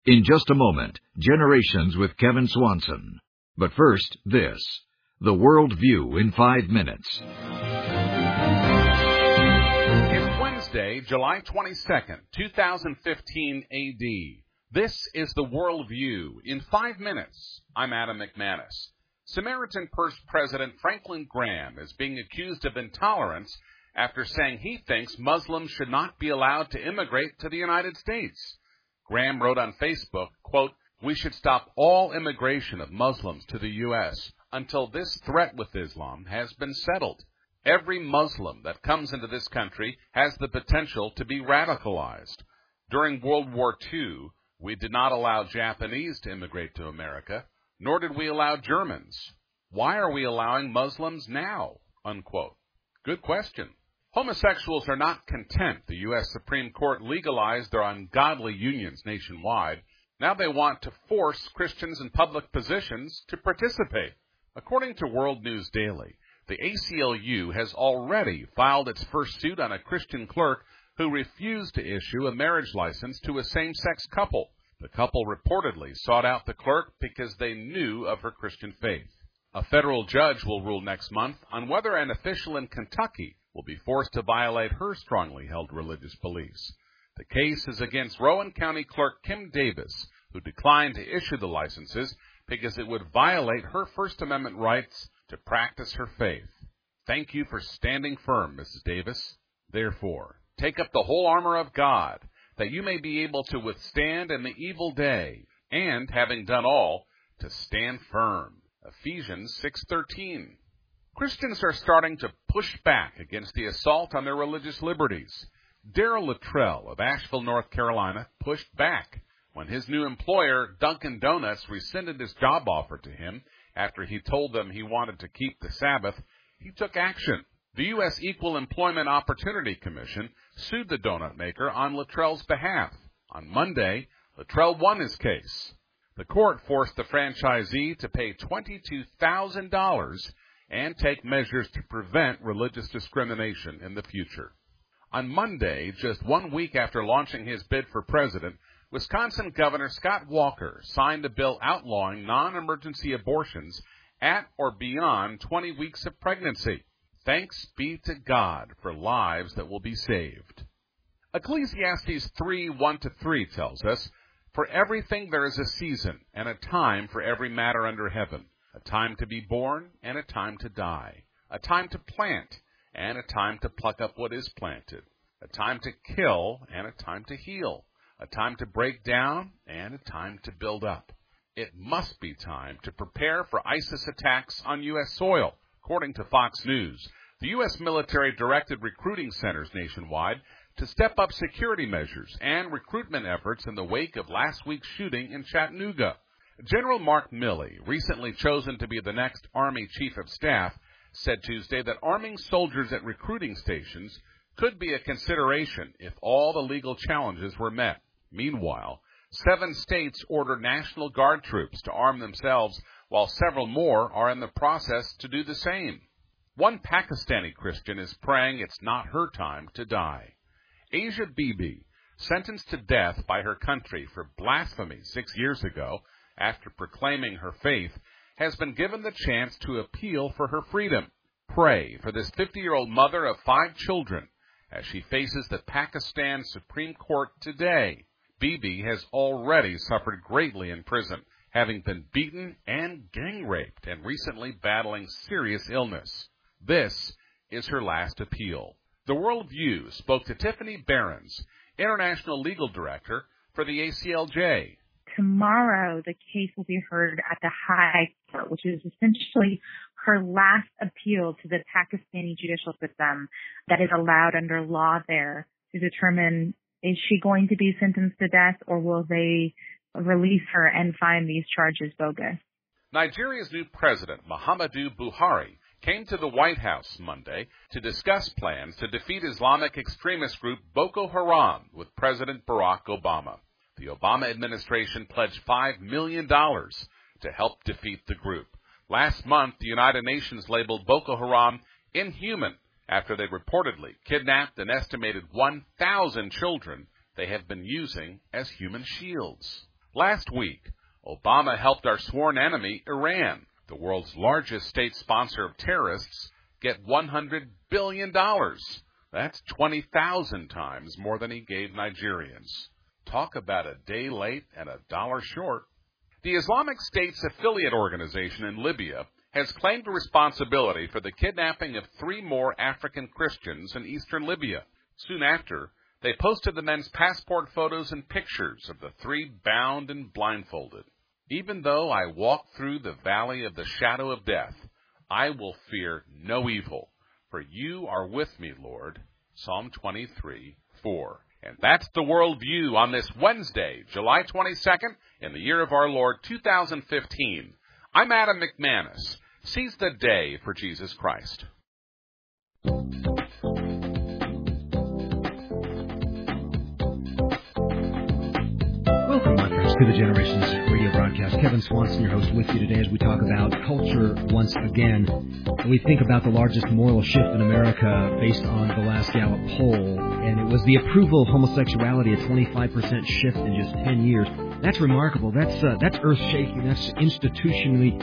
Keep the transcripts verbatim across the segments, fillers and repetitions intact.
In just a moment, Generations with Kevin Swanson. But first, this. The World View in five minutes. It's Wednesday, July twenty-second, two thousand fifteen A D. This is The World View in five minutes. I'm Adam McManus. Samaritan Purse President Franklin Graham is being accused of intolerance after saying he thinks Muslims should not be allowed to immigrate to the United States. Graham wrote on Facebook, quote, "We should stop all immigration of Muslims to the U S until this threat with Islam has been settled. Every Muslim that comes into this country has the potential to be radicalized. During World War Two, we did not allow Japanese to immigrate to America, nor did we allow Germans. Why are we allowing Muslims now?" Unquote. Good question. Homosexuals are not content the U S Supreme Court legalized their ungodly unions nationwide. Now they want to force Christians in public positions to participate. According to World News Daily, the A C L U has already filed its first suit on a Christian clerk who refused to issue a marriage license to a same-sex couple. The couple reportedly sought out the clerk because they knew of her Christian faith. A federal judge will rule next month on whether an official in Kentucky will be forced to violate her strongly held religious beliefs. The case is against Rowan County Clerk Kim Davis, who declined to issue the licenses because it would violate her First Amendment rights to practice her faith. Thank you for standing firm, Missus Davis. Therefore, take up the whole armor of God, that you may be able to withstand in the evil day, and, having done all, to stand firm. Ephesians six thirteen. Christians are starting to push back against the assault on their religious liberties. Darrell Luttrell of Asheville, North Carolina, pushed back when his new employer, Dunkin' Donuts, rescinded his job offer to him after he told them he wanted to keep the Sabbath. He took action. The U S Equal Employment Opportunity Commission sued the donut maker on Luttrell's behalf. On Monday, Luttrell won his case. The court forced the franchisee to pay twenty-two thousand dollars and take measures to prevent religious discrimination in the future. On Monday, just one week after launching his bid for president, Wisconsin Governor Scott Walker signed a bill outlawing non-emergency abortions at or beyond twenty weeks of pregnancy. Thanks be to God for lives that will be saved. Ecclesiastes three one to three tells us, "For everything there is a season and a time for every matter under heaven, a time to be born and a time to die, a time to plant and a time to pluck up what is planted, a time to kill and a time to heal, a time to break down and a time to build up." It must be time to prepare for ISIS attacks on U S soil. According to Fox News, the U S military directed recruiting centers nationwide to step up security measures and recruitment efforts in the wake of last week's shooting in Chattanooga. General Mark Milley, recently chosen to be the next Army Chief of Staff, said Tuesday that arming soldiers at recruiting stations could be a consideration if all the legal challenges were met. Meanwhile, seven states ordered National Guard troops to arm themselves, while several more are in the process to do the same. One Pakistani Christian is praying it's not her time to die. Asia Bibi, sentenced to death by her country for blasphemy six years ago, after proclaiming her faith, has been given the chance to appeal for her freedom. Pray for this fifty-year-old mother of five children as she faces the Pakistan Supreme Court today. Bibi has already suffered greatly in prison, having been beaten and gang-raped and recently battling serious illness. This is her last appeal. The World View spoke to Tiffany Behrens, International Legal Director for the A C L J. Tomorrow, the case will be heard at the High Court, which is essentially her last appeal to the Pakistani judicial system that is allowed under law there to determine, is she going to be sentenced to death, or will they release her and find these charges bogus? Nigeria's new president, Muhammadu Buhari, came to the White House Monday to discuss plans to defeat Islamic extremist group Boko Haram with President Barack Obama. The Obama administration pledged five million dollars to help defeat the group. Last month, the United Nations labeled Boko Haram inhuman after they reportedly kidnapped an estimated one thousand children they have been using as human shields. Last week, Obama helped our sworn enemy, Iran, the world's largest state sponsor of terrorists, get one hundred billion dollars. That's twenty thousand times more than he gave Nigerians. Talk about a day late and a dollar short. The Islamic State's affiliate organization in Libya has claimed responsibility for the kidnapping of three more African Christians in eastern Libya. Soon after, they posted the men's passport photos and pictures of the three bound and blindfolded. Even though I walk through the valley of the shadow of death, I will fear no evil, for you are with me, Lord. Psalm twenty-three, four. And that's the World View on this Wednesday, July twenty-second, in the year of our Lord two thousand fifteen. I'm Adam McManus. Seize the day for Jesus Christ. Welcome, my friends, to the Generations radio broadcast. Kevin Swanson, your host, with you today as we talk about culture once again. We think about the largest moral shift in America based on the last Gallup poll, and it was the approval of homosexuality, a twenty-five percent shift in just ten years. That's remarkable. That's uh, that's earth-shaking. That's institutionally,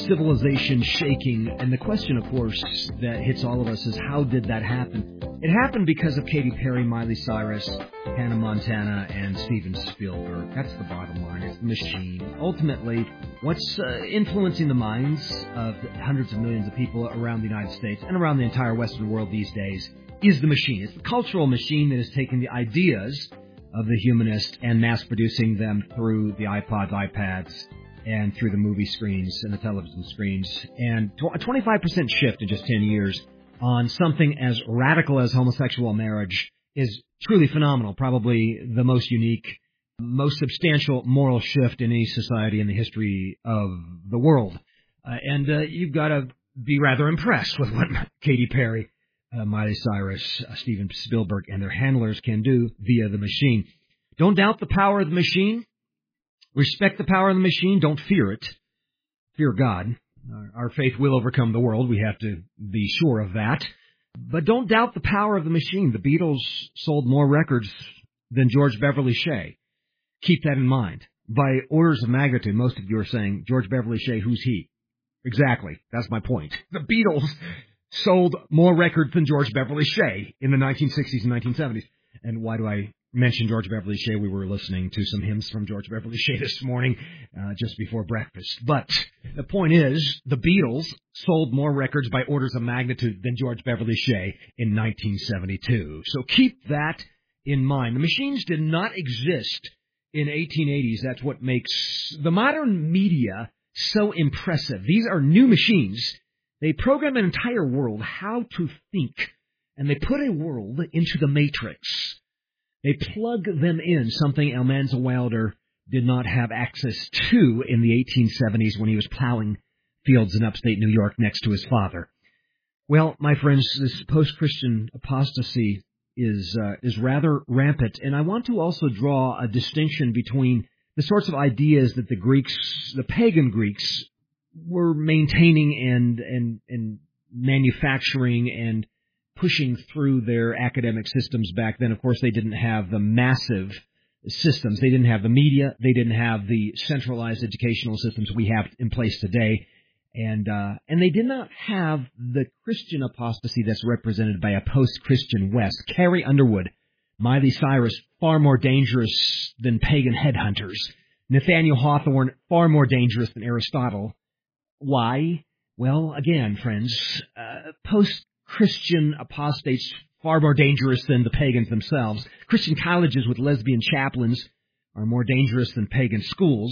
civilization-shaking. And the question, of course, that hits all of us is, how did that happen? It happened because of Katy Perry, Miley Cyrus, Hannah Montana, and Steven Spielberg. That's the bottom line. It's the machine. Ultimately, what's uh, influencing the minds of hundreds of millions of people around the United States and around the entire Western world these days is the machine. It's the cultural machine that has taken the ideas of the humanist and mass-producing them through the iPods, iPads, and through the movie screens and the television screens. And a twenty-five percent shift in just ten years on something as radical as homosexual marriage is truly phenomenal, probably the most unique, most substantial moral shift in any society in the history of the world. Uh, and uh, you've got to be rather impressed with what Katy Perry, Uh, Miley Cyrus, uh, Steven Spielberg, and their handlers can do via the machine. Don't doubt the power of the machine. Respect the power of the machine. Don't fear it. Fear God. Our, our faith will overcome the world. We have to be sure of that. But don't doubt the power of the machine. The Beatles sold more records than George Beverly Shea. Keep that in mind. By orders of magnitude, most of you are saying, George Beverly Shea, who's he? Exactly. That's my point. The Beatles sold more records than George Beverly Shea in the nineteen sixties and nineteen seventies. And why do I mention George Beverly Shea? We were listening to some hymns from George Beverly Shea this morning, uh, just before breakfast. But the point is, the Beatles sold more records by orders of magnitude than George Beverly Shea in nineteen seventy-two. So keep that in mind. The machines did not exist in eighteen eighties. That's what makes the modern media so impressive. These are new machines. They program an entire world how to think, and they put a world into the matrix. They plug them in, something Almanza Wilder did not have access to in the eighteen seventies when he was plowing fields in upstate New York next to his father. Well, my friends, this post-Christian apostasy is uh, is rather rampant, and I want to also draw a distinction between the sorts of ideas that the Greeks, the pagan Greeks, were maintaining and, and, and manufacturing and pushing through their academic systems back then. Of course, they didn't have the massive systems. They didn't have the media. They didn't have the centralized educational systems we have in place today. And, uh, and they did not have the Christian apostasy that's represented by a post-Christian West. Carrie Underwood, Miley Cyrus, far more dangerous than pagan headhunters. Nathaniel Hawthorne, far more dangerous than Aristotle. Why? Well, again, friends, uh, post-Christian apostates far more dangerous than the pagans themselves. Christian colleges with lesbian chaplains are more dangerous than pagan schools.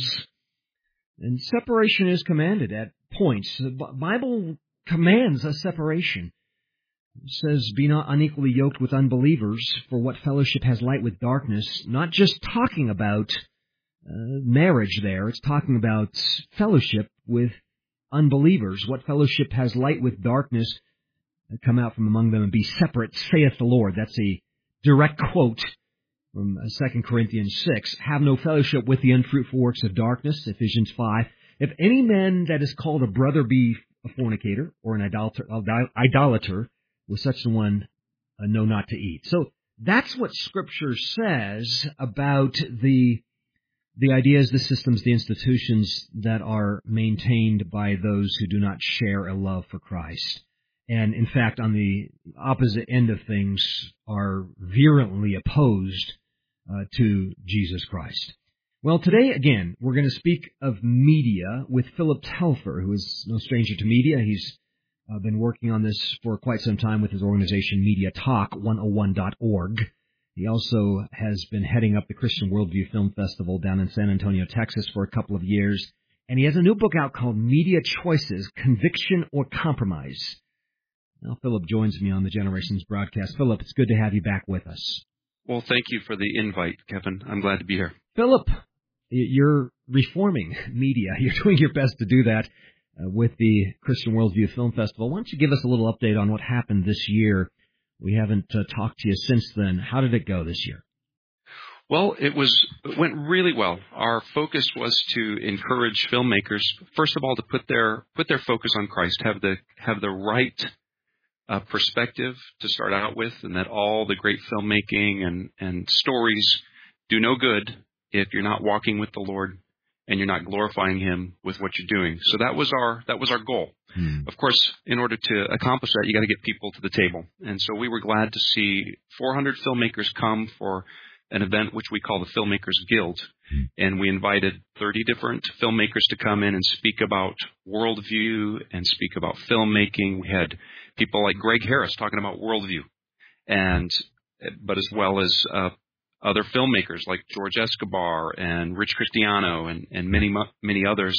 And separation is commanded at points. The Bible commands a separation. It says, be not unequally yoked with unbelievers, for what fellowship has light with darkness. Not just talking about uh, marriage there. It's talking about fellowship with unbelievers. What fellowship has light with darkness? Come out from among them and be separate, saith the Lord. That's a direct quote from Second Corinthians six. Have no fellowship with the unfruitful works of darkness, Ephesians five. If any man that is called a brother be a fornicator or an idolater, idolater with such a one uh, know not to eat. So that's what Scripture says about the the idea is the systems, the institutions that are maintained by those who do not share a love for Christ. And in fact, on the opposite end of things, are virulently opposed uh, to Jesus Christ. Well, today, again, we're going to speak of media with Philip Telfer, who is no stranger to media. He's uh, been working on this for quite some time with his organization, Media Talk one oh one dot org. He also has been heading up the Christian Worldview Film Festival down in San Antonio, Texas, for a couple of years. And he has a new book out called Media Choices, Conviction or Compromise. Now, Philip joins me on the Generations broadcast. Philip, it's good to have you back with us. Well, thank you for the invite, Kevin. I'm glad to be here. Philip, you're reforming media. You're doing your best to do that uh, with the Christian Worldview Film Festival. Why don't you give us a little update on what happened this year? We haven't uh, talked to you since then. How did it go this year? Well, it was it went really well. Our focus was to encourage filmmakers, first of all, to put their put their focus on Christ, have the have the right uh, perspective to start out with, and that all the great filmmaking and, and stories do no good if you're not walking with the Lord and you're not glorifying Him with what you're doing. So that was our that was our goal. Hmm. Of course, in order to accomplish that, you got to get people to the table. And so we were glad to see four hundred filmmakers come for an event which we call the Filmmakers Guild. Hmm. And we invited thirty different filmmakers to come in and speak about worldview and speak about filmmaking. We had people like Greg Harris talking about worldview, and but as well as uh, other filmmakers like George Escobar and Rich Cristiano and, and many, many others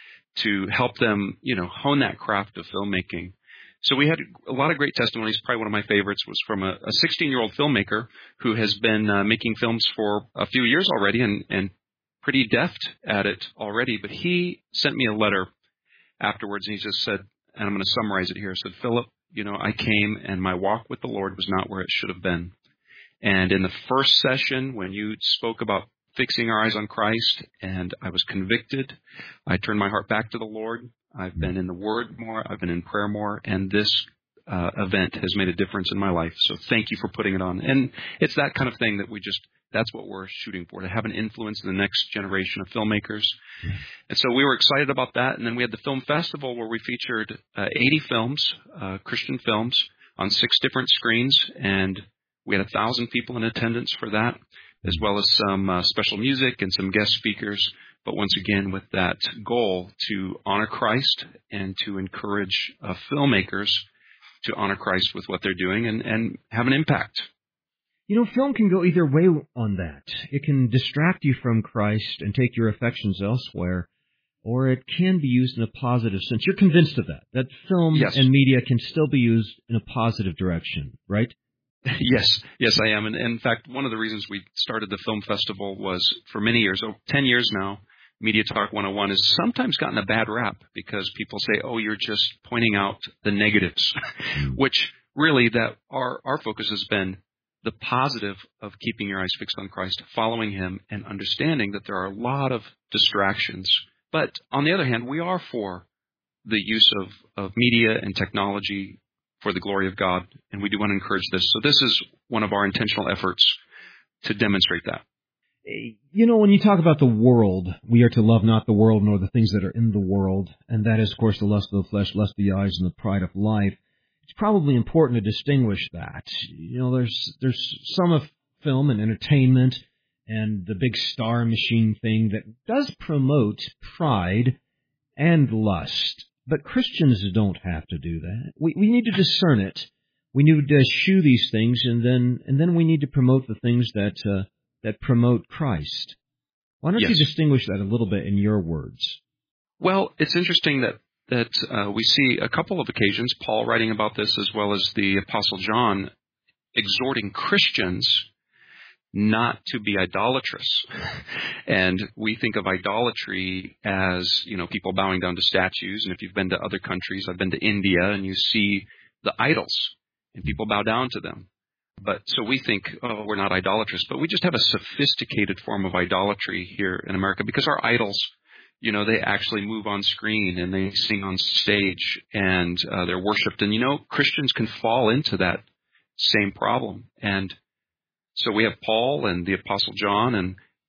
to help them, you know, hone that craft of filmmaking. So we had a lot of great testimonies. Probably one of my favorites was from a, a sixteen-year-old filmmaker who has been uh, making films for a few years already and, and pretty deft at it already. But he sent me a letter afterwards, and he just said, and I'm going to summarize it here, he said, Philip, you know, I came and my walk with the Lord was not where it should have been. And in the first session, when you spoke about fixing our eyes on Christ, and I was convicted, I turned my heart back to the Lord. I've been in the Word more. I've been in prayer more. And this uh, event has made a difference in my life. So thank you for putting it on. And it's that kind of thing that we just, that's what we're shooting for, to have an influence in the next generation of filmmakers. And so we were excited about that. And then we had the film festival where we featured uh, eighty films, uh, Christian films, on six different screens. And we had a thousand people in attendance for that, as well as some uh, special music and some guest speakers. But once again, with that goal to honor Christ and to encourage uh, filmmakers to honor Christ with what they're doing and, and have an impact. You know, film can go either way on that. It can distract you from Christ and take your affections elsewhere, or it can be used in a positive sense. You're convinced of that, that film yes. and media can still be used in a positive direction, right? Yes, yes, I am. And, and in fact, one of the reasons we started the film festival was for many years, oh, ten years now, Media Talk one oh one has sometimes gotten a bad rap because people say, oh, you're just pointing out the negatives, which really that our, our focus has been the positive of keeping your eyes fixed on Christ, following Him, and understanding that there are a lot of distractions. But on the other hand, we are for the use of, of media and technology for the glory of God, and we do want to encourage this. So this is one of our intentional efforts to demonstrate that. You know, when you talk about the world, we are to love not the world nor the things that are in the world, and that is, of course, the lust of the flesh, lust of the eyes, and the pride of life. It's probably important to distinguish that. You know, there's there's some of film and entertainment and the big star machine thing that does promote pride and lust. But Christians don't have to do that. We we need to discern it. We need to eschew these things, and then and then we need to promote the things that uh, that promote Christ. Why don't yes. you distinguish that a little bit in your words? Well, it's interesting that that uh, we see a couple of occasions, Paul writing about this, as well as the Apostle John exhorting Christians not to be idolatrous. And we think of idolatry as, you know, people bowing down to statues. And if you've been to other countries, I've been to India, and you see the idols, and people bow down to them. But so we think, oh, we're not idolatrous, but we just have a sophisticated form of idolatry here in America because our idols, you know, they actually move on screen and they sing on stage and uh, they're worshipped. And, you know, Christians can fall into that same problem. And so we have Paul and the Apostle John, and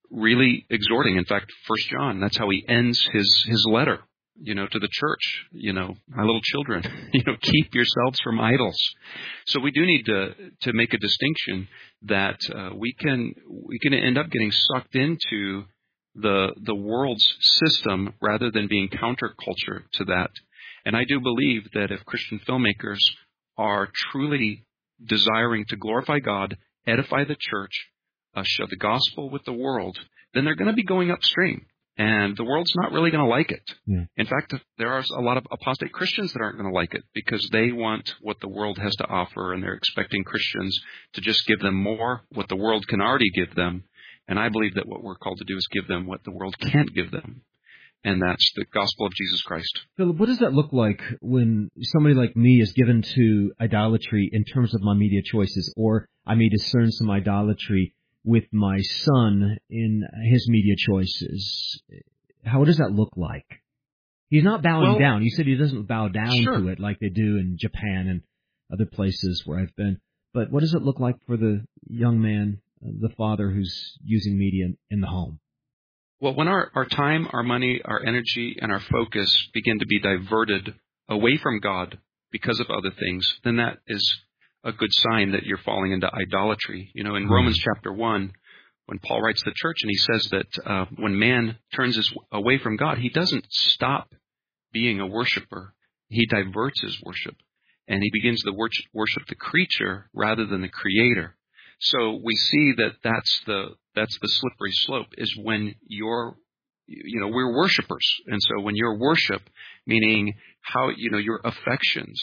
really exhorting. In fact, First John, that's how he ends his his letter, you know, to the church. You know, my little children, you know, keep yourselves from idols. So we do need to to make a distinction that uh, we can we can end up getting sucked into the the world's system rather than being counterculture to that. And I do believe that if Christian filmmakers are truly desiring to glorify God, edify the church, uh, share the gospel with the world, then they're going to be going upstream. And the world's not really going to like it. Yeah. In fact, there are a lot of apostate Christians that aren't going to like it because they want what the world has to offer, and they're expecting Christians to just give them more what the world can already give them. And I believe that what we're called to do is give them what the world can't give them. And that's the gospel of Jesus Christ. Philip, what does that look like when somebody like me is given to idolatry in terms of my media choices, or I may discern some idolatry with my son in his media choices? How does that look like? He's not bowing well, down. You said he doesn't bow down sure. to it like they do in Japan and other places where I've been. But what does it look like for the young man, the father who's using media in the home? Well, when our, our time, our money, our energy, and our focus begin to be diverted away from God because of other things, then that is a good sign that you're falling into idolatry. You know, in mm-hmm. Romans chapter one, when Paul writes to the church and he says that uh, when man turns his away from God, he doesn't stop being a worshiper. He diverts his worship, and he begins to worship the creature rather than the creator. So we see that that's the that's the slippery slope, is when you're, you know, we're worshipers. And so when your worship, meaning how, you know, your affections,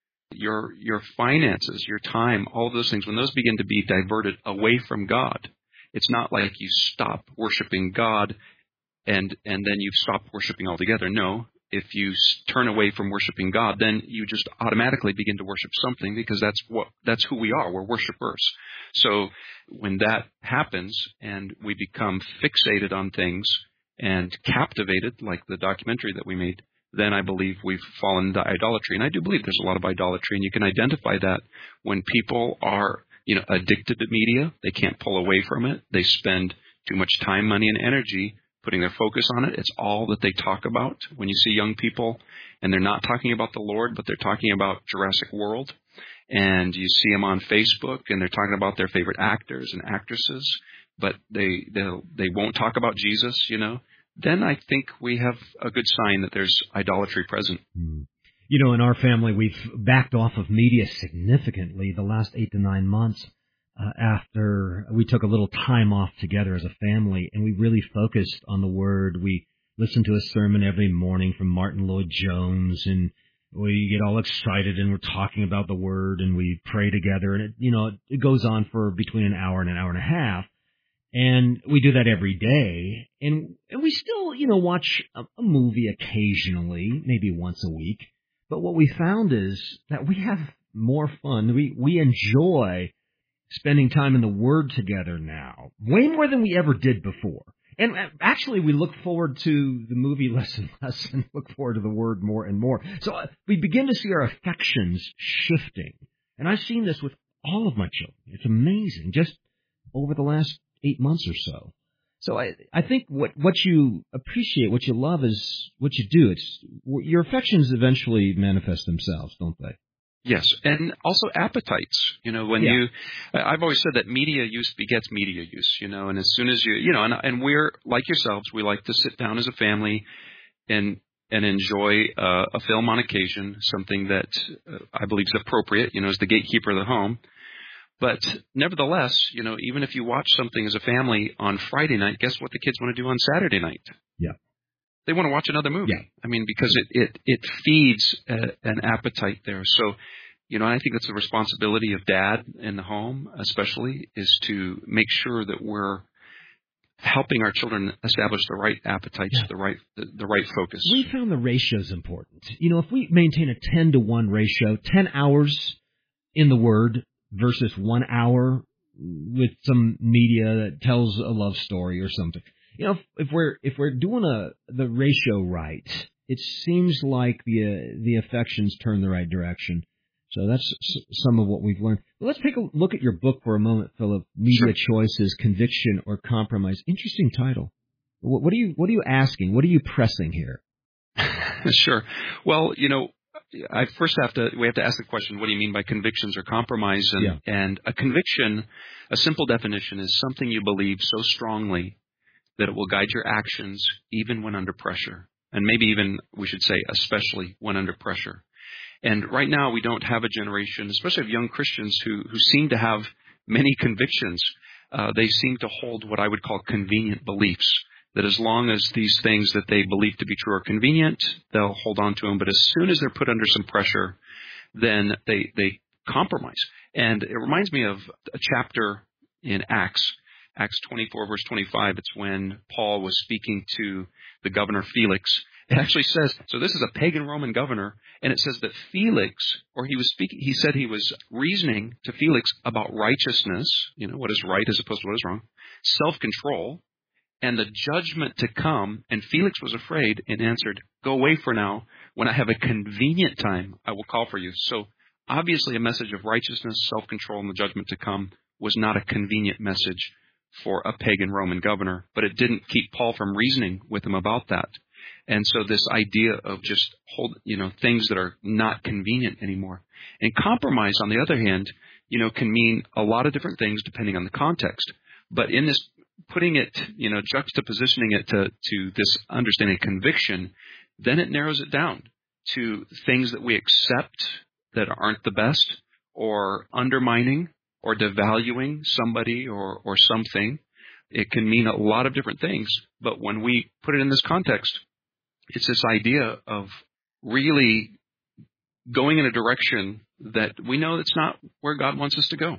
your your finances, your time, all those things, when those begin to be diverted away from God, it's not like you stop worshiping God and and then you stop worshiping altogether. No. If you turn away from worshiping God, then you just automatically begin to worship something, because that's what that's who we are. We're worshipers. So when that happens and we become fixated on things and captivated, like the documentary that we made, then I believe we've fallen into idolatry. And I do believe there's a lot of idolatry, and you can identify that when people are, you know, addicted to media. They can't pull away from it. They spend too much time, money, and energy putting their focus on it. It's all that they talk about. When you see young people and they're not talking about the Lord, but they're talking about Jurassic World, and you see them on Facebook and they're talking about their favorite actors and actresses, but they they won't talk about Jesus, you know, then I think we have a good sign that there's idolatry present. Mm. You know, in our family, we've backed off of media significantly the last eight to nine months. Uh, after we took a little time off together as a family, and we really focused on the Word. We listened to a sermon every morning from Martin Lloyd-Jones, and we get all excited, and we're talking about the Word, and we pray together, and it, you know, it goes on for between an hour and an hour and a half, and we do that every day, and, and we still, you know, watch a, a movie occasionally, maybe once a week, but what we found is that we have more fun. We we enjoy spending time in the Word together now, way more than we ever did before. And actually, we look forward to the movie less and less, and look forward to the Word more and more. So uh, we begin to see our affections shifting. And I've seen this with all of my children. It's amazing, just over the last eight months or so. So I, I think what, what you appreciate, what you love, is what you do. It's your affections eventually manifest themselves, don't they? Yes, and also appetites. You know, when yeah. you, I've always said that media use begets media use, you know, and as soon as you, you know, and, and we're, like yourselves, we like to sit down as a family and and enjoy uh, a film on occasion, something that uh, I believe is appropriate, you know, as the gatekeeper of the home. But nevertheless, you know, even if you watch something as a family on Friday night, guess what the kids want to do on Saturday night? Yeah. They want to watch another movie. Yeah. I mean, because it, it, it feeds a, an appetite there. So, you know, I think it's the responsibility of dad in the home, especially, is to make sure that we're helping our children establish the right appetites, yeah. the right the, the right focus. We found the ratios important. You know, if we maintain a ten to one ratio, ten hours in the Word versus one hour with some media that tells a love story or something. You know, if, if we're if we're doing a the ratio right, it seems like the uh, the affections turn the right direction. So that's s- some of what we've learned. But let's take a look at your book for a moment, Philip. Media Sure. Choices, Conviction or Compromise. Interesting title. What, what are you What are you asking? What are you pressing here? Sure. Well, you know, I first have to we have to ask the question: what do you mean by convictions or compromise? And, Yeah. and a conviction, a simple definition, is something you believe so strongly that it will guide your actions even when under pressure, and maybe even we should say especially when under pressure. And right now we don't have a generation, especially of young Christians, who who seem to have many convictions. Uh, they seem to hold what I would call convenient beliefs. That as long as these things that they believe to be true are convenient, they'll hold on to them. But as soon as they're put under some pressure, then they they compromise. And it reminds me of a chapter in Acts, Acts twenty-four, verse twenty-five. It's when Paul was speaking to the governor Felix. It actually says, so this is a pagan Roman governor, and it says that Felix, or he was speaking, he said he was reasoning to Felix about righteousness, you know, what is right as opposed to what is wrong, self-control, and the judgment to come. And Felix was afraid and answered, "Go away for now. When I have a convenient time, I will call for you." So obviously a message of righteousness, self-control, and the judgment to come was not a convenient message for a pagan Roman governor, but it didn't keep Paul from reasoning with him about that. And so this idea of just hold, you know, things that are not convenient anymore. And compromise, on the other hand, you know, can mean a lot of different things depending on the context. But in this, putting it, you know, juxtapositioning it to, to this understanding of conviction, then it narrows it down to things that we accept that aren't the best, or undermining or devaluing somebody or, or something. It can mean a lot of different things. But when we put it in this context, it's this idea of really going in a direction that we know that's not where God wants us to go.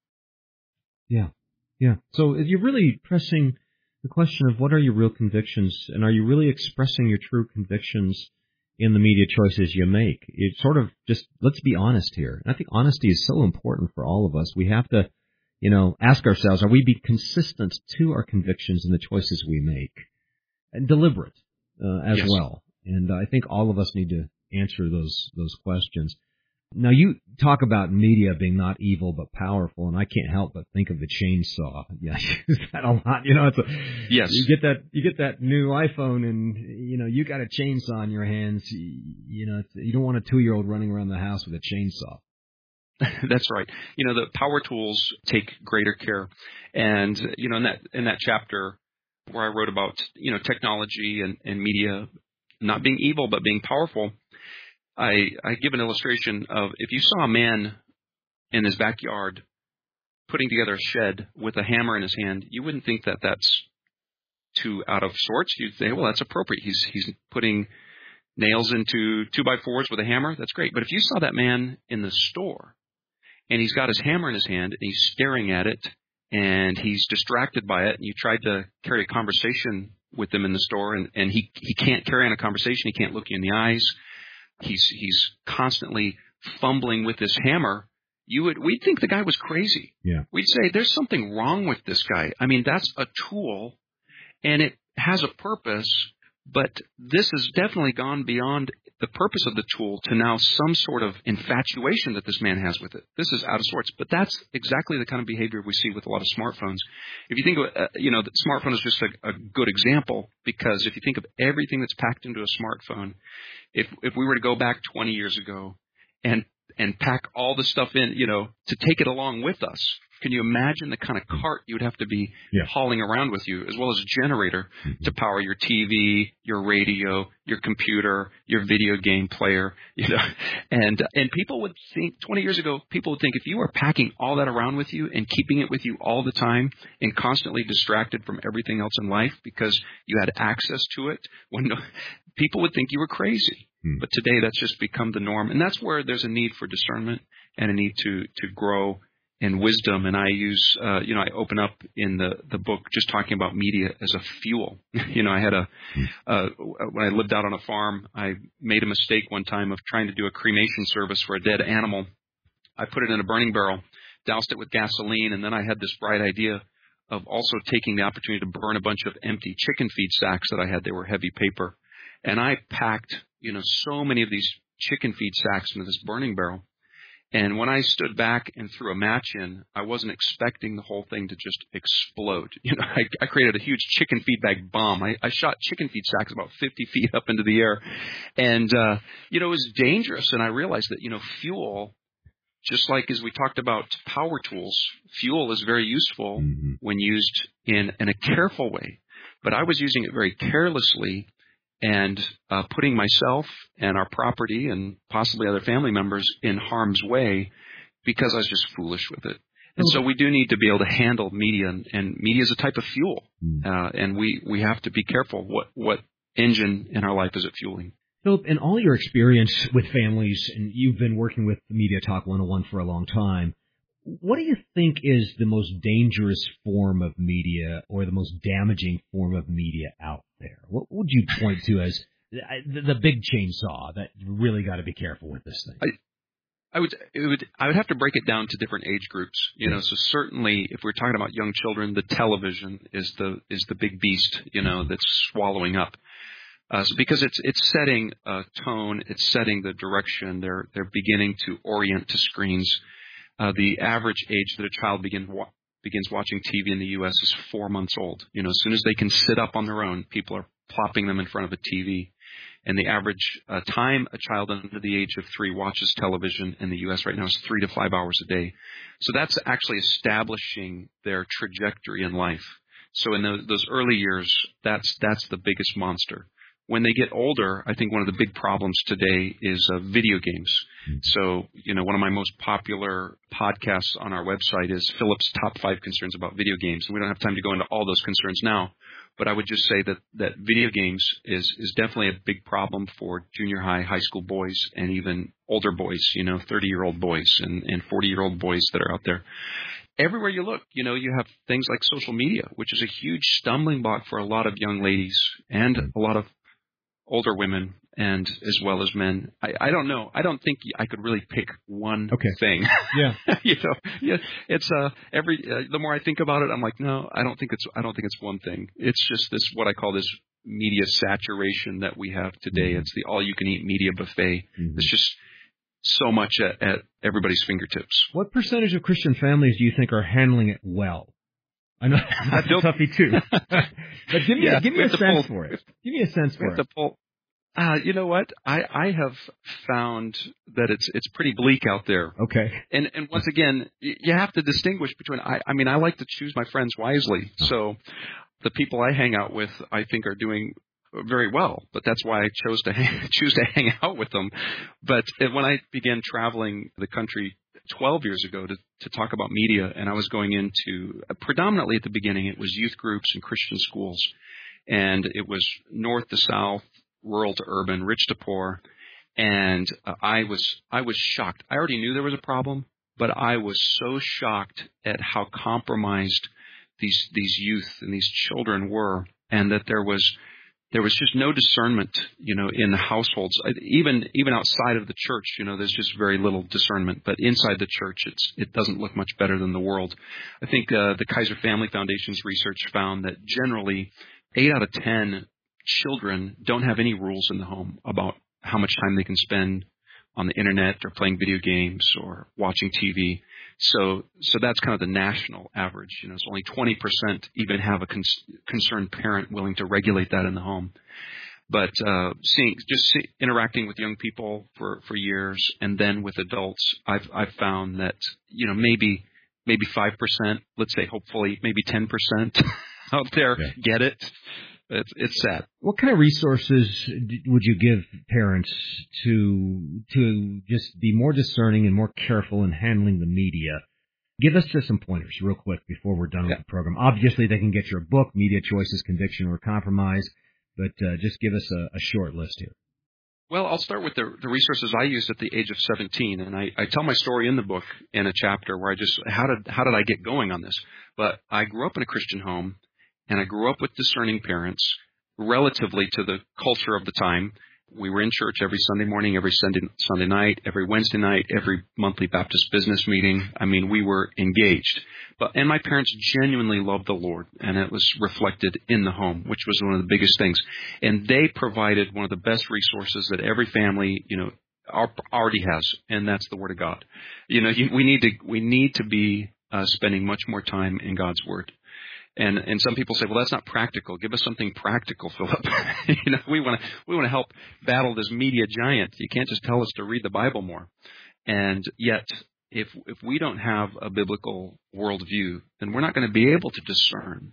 Yeah, yeah. So you're really pressing the question of what are your real convictions, and are you really expressing your true convictions in the media choices you make? It's sort of just, let's be honest here. And I think honesty is so important for all of us. We have to, you know, ask ourselves, are we be consistent to our convictions in the choices we make? And deliberate. Uh, as Yes. well. And I think all of us need to answer those those questions. Now, you talk about media being not evil but powerful, and I can't help but think of the chainsaw. Yeah, I use that a lot. You know, it's a, Yes. you get that you get that new iPhone, and you know you got a chainsaw in your hands. You, you know, it's, you don't want a two-year-old running around the house with a chainsaw. That's right. You know, the power tools take greater care, and you know, in that in that chapter where I wrote about, you know, technology and, and media not being evil but being powerful, I, I give an illustration of if you saw a man in his backyard putting together a shed with a hammer in his hand, you wouldn't think that that's too out of sorts. You'd say, well, that's appropriate. He's he's putting nails into two by fours with a hammer. That's great. But if you saw that man in the store and he's got his hammer in his hand and he's staring at it, and he's distracted by it, and you tried to carry a conversation with him in the store, and, and he, he can't carry on a conversation, he can't look you in the eyes, he's he's constantly fumbling with his hammer, you would we'd think the guy was crazy. Yeah. We'd say, there's something wrong with this guy. I mean, that's a tool, and it has a purpose, but this has definitely gone beyond the purpose of the tool to now some sort of infatuation that this man has with it. This is out of sorts. But that's exactly the kind of behavior we see with a lot of smartphones. If you think of, uh, you know, the smartphone is just a, a good example, because if you think of everything that's packed into a smartphone, if if we were to go back twenty years ago and and pack all the stuff in, you know, to take it along with us, can you imagine the kind of cart you would have to be yeah. hauling around with you, as well as a generator mm-hmm. to power your T V, your radio, your computer, your video game player, you know? And and people would think, twenty years ago, people would think if you were packing all that around with you and keeping it with you all the time and constantly distracted from everything else in life because you had access to it, when no, people would think you were crazy. Mm. But today that's just become the norm. And that's where there's a need for discernment and a need to, to grow and wisdom. And I use, uh, you know, I open up in the, the book just talking about media as a fuel. you know, I had a, uh, when I lived out on a farm, I made a mistake one time of trying to do a cremation service for a dead animal. I put it in a burning barrel, doused it with gasoline, and then I had this bright idea of also taking the opportunity to burn a bunch of empty chicken feed sacks that I had. They were heavy paper. And I packed, you know, so many of these chicken feed sacks into this burning barrel. And when I stood back and threw a match in, I wasn't expecting the whole thing to just explode. You know, I, I created a huge chicken feedback bomb. I, I shot chicken feed sacks about fifty feet up into the air. And, uh, you know, it was dangerous. And I realized that, you know, fuel, just like as we talked about power tools, fuel is very useful mm-hmm. when used in, in a careful way. But I was using it very carelessly and uh, putting myself and our property and possibly other family members in harm's way because I was just foolish with it. And so we do need to be able to handle media, and, and media is a type of fuel, uh, and we, we have to be careful what, what engine in our life is it fueling. Philip, in all your experience with families, and you've been working with Media Talk one oh one for a long time, what do you think is the most dangerous form of media or the most damaging form of media out there? What would you point to as the, the big chainsaw that you really got to be careful with this thing? I, I would, it would, I would have to break it down to different age groups. You know, so certainly if we're talking about young children, the television is the is the big beast, you know, that's swallowing up. Uh, so because it's it's setting a tone, it's setting the direction. They're they're beginning to orient to screens. Uh, the average age that a child begin, wa- begins watching T V in the U S is four months old. You know, as soon as they can sit up on their own, people are plopping them in front of a T V. And the average uh, time a child under the age of three watches television in the U S right now is three to five hours a day. So that's actually establishing their trajectory in life. So in those, those early years, that's that's the biggest monster. When they get older, I think one of the big problems today is uh, video games. So, you know, one of my most popular podcasts on our website is Philip's Top Five Concerns About Video Games. And we don't have time to go into all those concerns now, but I would just say that, that video games is, is definitely a big problem for junior high, high school boys, and even older boys, you know, thirty-year-old boys and, and forty-year-old boys that are out there. Everywhere you look, you know, you have things like social media, which is a huge stumbling block for a lot of young ladies and a lot of older women and as well as men. I, I don't know. I don't think I could really pick one okay. thing. Yeah. you know, yeah, it's uh every uh, the more I think about it, I'm like, no, I don't think it's I don't think it's one thing. It's just this what I call this media saturation that we have today. Mm-hmm. It's the all you can eat media buffet. Mm-hmm. It's just so much at, at everybody's fingertips. What percentage of Christian families do you think are handling it well? I know that's a toughie too. But give me, yeah, give me a sense pull, for it. Give me a sense for it. Pull, uh, you know what? I, I have found that it's it's pretty bleak out there. Okay. And and once again, you have to distinguish between. I, I mean, I like to choose my friends wisely. So the people I hang out with, I think, are doing very well. But that's why I chose to hang, choose to hang out with them. But when I began traveling the country twelve years ago to, to talk about media, and I was going into, uh, predominantly at the beginning, it was youth groups and Christian schools, and it was north to south, rural to urban, rich to poor, and uh, I was I was shocked. I already knew there was a problem, but I was so shocked at how compromised these these youth and these children were, and that there was There was just no discernment, you know, in the households. Even even outside of the church, you know, there's just very little discernment. But inside the church, it's it doesn't look much better than the world. I think uh, the Kaiser Family Foundation's research found that generally eight out of ten children don't have any rules in the home about how much time they can spend on the internet or playing video games or watching T V. So, so that's kind of the national average. You know, it's only twenty percent even have a con- concerned parent willing to regulate that in the home. But uh, seeing, just see, interacting with young people for, for years, and then with adults, I've I've found that you know maybe maybe five percent, let's say hopefully maybe ten percent out there yeah. get it. It's, it's sad. What kind of resources would you give parents to to just be more discerning and more careful in handling the media? Give us just some pointers real quick before we're done yeah. with the program. Obviously, they can get your book, Media Choices, Conviction or Compromise, but uh, just give us a, a short list here. Well, I'll start with the, the resources I used at the age of seventeen, and I, I tell my story in the book in a chapter where I just, how did how did I get going on this? But I grew up in a Christian home, and I grew up with discerning parents relatively to the culture of the time. We were in church every Sunday morning, every Sunday, Sunday night, every Wednesday night, every monthly Baptist business meeting. I mean, we were engaged. But and my parents genuinely loved the Lord, and it was reflected in the home, which was one of the biggest things. And they provided one of the best resources that every family, you know, already has, and that's the Word of God. You know, you, we need to we need to be uh, spending much more time in God's Word. And and some people say, well, that's not practical. Give us something practical, Philip. you know, we want to we want to help battle this media giant. You can't just tell us to read the Bible more. And yet, if if we don't have a biblical worldview, then we're not going to be able to discern.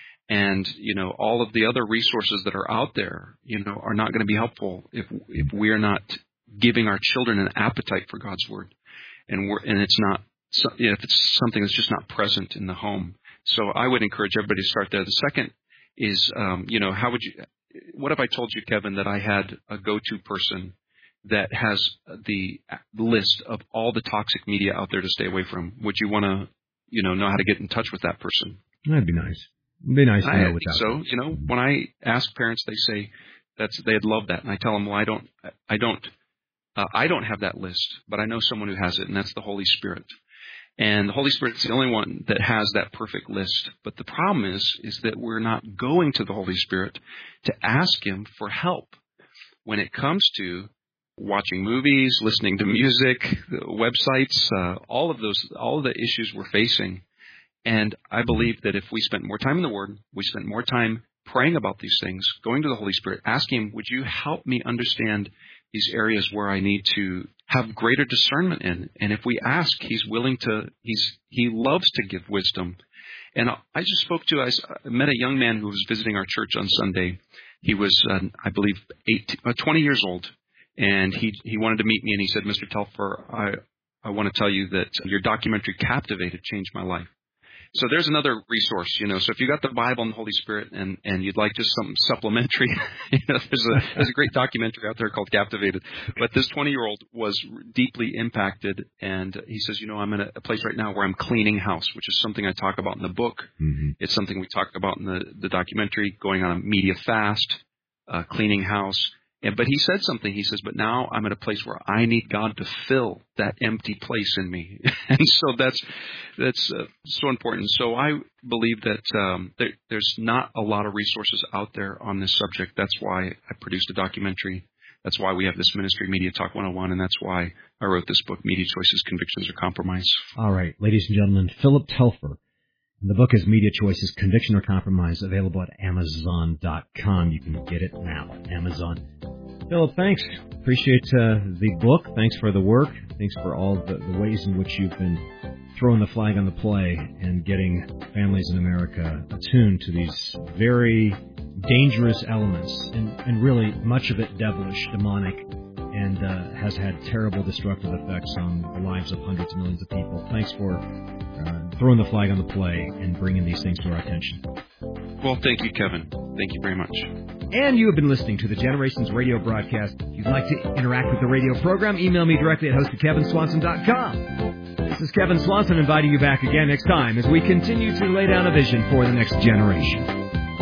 And you know, all of the other resources that are out there, you know, are not going to be helpful if if we are not giving our children an appetite for God's Word, and we're and it's not you know, if it's something that's just not present in the home. So I would encourage everybody to start there. The second is, um, you know, how would you, what if I told you, Kevin, that I had a go-to person that has the list of all the toxic media out there to stay away from? Would you want to, you know, know how to get in touch with that person? That'd be nice. It'd be nice to I know what's out so, there. you know, when I ask parents, they say that's, they'd love that. And I tell them, well, I don't, I don't, uh, I don't have that list, but I know someone who has it, and that's the Holy Spirit. And the Holy Spirit's the only one that has that perfect list. But the problem is, is that we're not going to the Holy Spirit to ask Him for help when it comes to watching movies, listening to music, websites, uh, all of those, all of the issues we're facing. And I believe that if we spent more time in the Word, we spent more time praying about these things, going to the Holy Spirit, asking Him, would you help me understand these areas where I need to have greater discernment in? And if we ask, He's willing to, he's, He loves to give wisdom. And I just spoke to, I met a young man who was visiting our church on Sunday. He was, uh, I believe, eighteen, uh, twenty years old. And he, he wanted to meet me, and he said, Mister Telfer, I, I want to tell you that your documentary Captivated changed my life. So there's another resource, you know. So if you got the Bible and the Holy Spirit, and, and you'd like just something supplementary, you know, there's a there's a great documentary out there called Captivated. But this twenty-year-old was deeply impacted, and he says, you know, I'm in a, a place right now where I'm cleaning house, which is something I talk about in the book. Mm-hmm. It's something we talk about in the, the documentary, going on a media fast, uh, cleaning house. And, but he said something. He says, but now I'm at a place where I need God to fill that empty place in me. And so that's that's uh, so important. So I believe that um, there, there's not a lot of resources out there on this subject. That's why I produced a documentary. That's why we have this ministry, Media Talk one oh one, and that's why I wrote this book, Media Choices, Convictions, or Compromise. All right, ladies and gentlemen, Philip Telfer. The book is Media Choices, Conviction or Compromise, available at Amazon dot com. You can get it now at Amazon. Philip, thanks. Appreciate uh, the book. Thanks for the work. Thanks for all the, the ways in which you've been throwing the flag on the play and getting families in America attuned to these very dangerous elements, and, and really much of it devilish, demonic, and uh, has had terrible destructive effects on the lives of hundreds of millions of people. Thanks for uh, throwing the flag on the play and bringing these things to our attention. Well, thank you, Kevin. Thank you very much. And you have been listening to the Generations radio broadcast. If you'd like to interact with the radio program, email me directly at host at kevin swanson dot com. This is Kevin Swanson inviting you back again next time as we continue to lay down a vision for the next generation.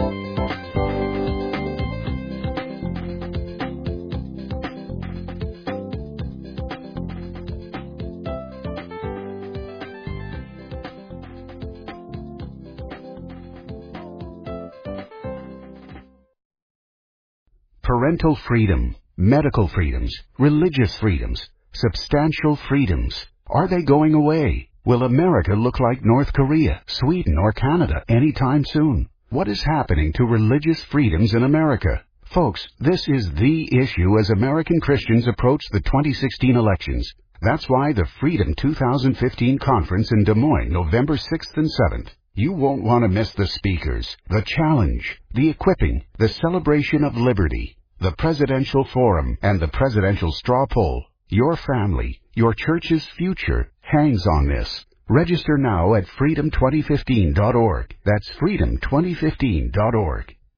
Parental freedom, medical freedoms, religious freedoms, substantial freedoms. Are they going away? Will America look like North Korea, Sweden, or Canada anytime soon? What is happening to religious freedoms in America? Folks, this is the issue as American Christians approach the twenty sixteen elections. That's why the Freedom two thousand fifteen conference in Des Moines, November sixth and seventh. You won't want to miss the speakers, the challenge, the equipping, the celebration of liberty, the presidential forum, and the presidential straw poll. Your family, your church's future hangs on this. Register now at freedom twenty fifteen dot org. That's freedom twenty fifteen dot org.